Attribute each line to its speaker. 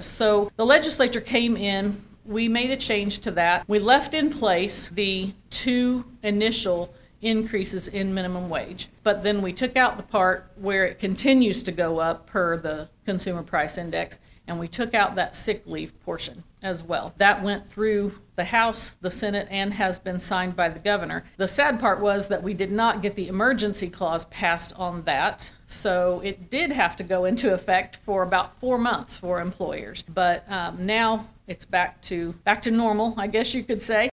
Speaker 1: this. So the legislature came in, we made a change to that. We left in place the 2 initial increases in minimum wage, but then we took out the part where it continues to go up per the Consumer Price Index, and we took out that sick leave portion as well. That went through the House, the Senate, and has been signed by the governor. The sad part was that we did not get the emergency clause passed on that, so it did have to go into effect for about 4 months for employers. But now it's back to normal, I guess you could say.